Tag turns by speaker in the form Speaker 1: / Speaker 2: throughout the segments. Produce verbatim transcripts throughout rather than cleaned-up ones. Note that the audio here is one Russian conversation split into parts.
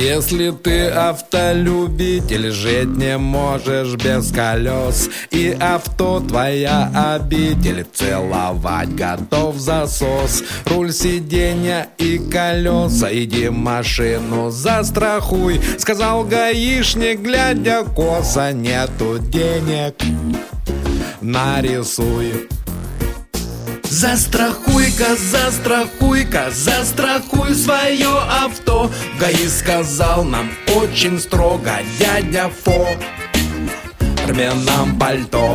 Speaker 1: Если ты автолюбитель, жить не можешь без колес, и авто твоя обитель, целовать готов засос. Руль, сиденья и колеса, иди машину застрахуй, сказал гаишник, глядя косо, нету денег, нарисуй. Застрахуй-ка, застрахуй-ка, застрахуй свое авто. ГАИ сказал нам очень строго дядя Фо, рви нам пальто.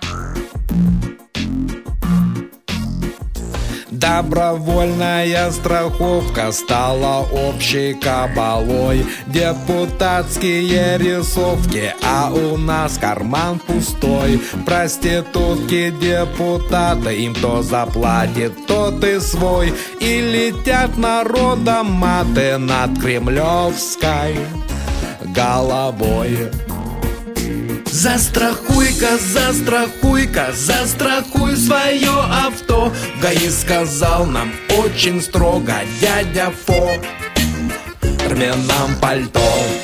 Speaker 1: Добровольная страховка стала общей кабалой. Депутатские рисовки, а у нас карман пустой. Проститутки, депутаты, им то заплатит, тот и свой. И летят народом маты над Кремлевской головой. Застрахуй-ка, застрахуй-ка, застрахуй свое авто. ГАИ сказал нам очень строго дядя Фо, рви нам пальто.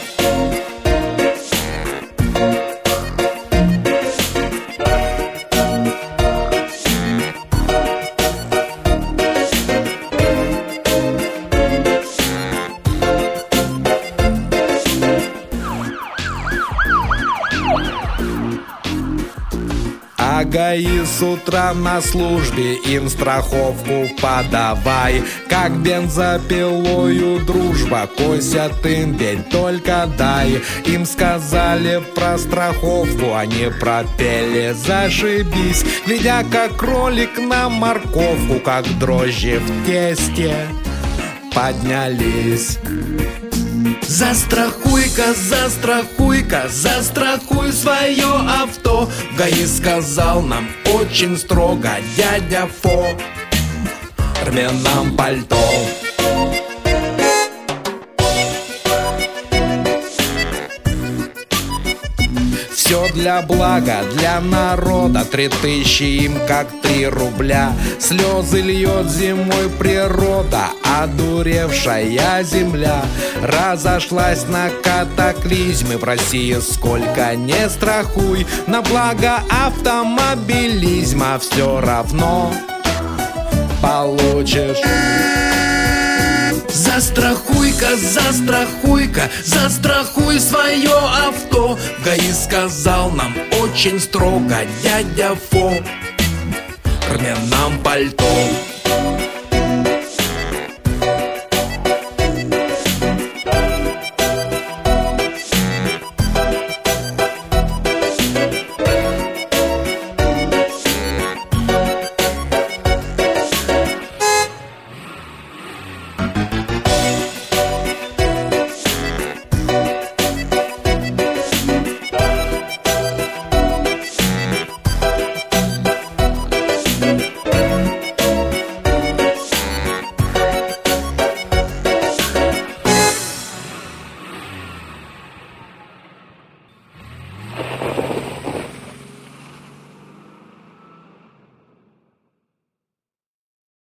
Speaker 1: А ГАИ с утра на службе, им страховку подавай. Как бензопилою дружба, косят им ведь только дай. Им сказали про страховку, они пропели зашибись, глядя как кролик на морковку, как дрожжи в тесте поднялись. Застрахуй-ка, застрахуй-ка, застрахуй свое авто. ГАИ сказал нам очень строго дядя Фо, рви нам пальто. Все для блага, для народа, три тысячи им как три рубля. Слезы льет зимой природа, одуревшая земля. Разошлась на катаклизмы, в России сколько не страхуй. На благо автомобилизма все равно получишь. Застрахуй-ка, застрахуй-ка, застрахуй свое авто. ГАИ сказал нам очень строго дядя Фо, рви нам пальто.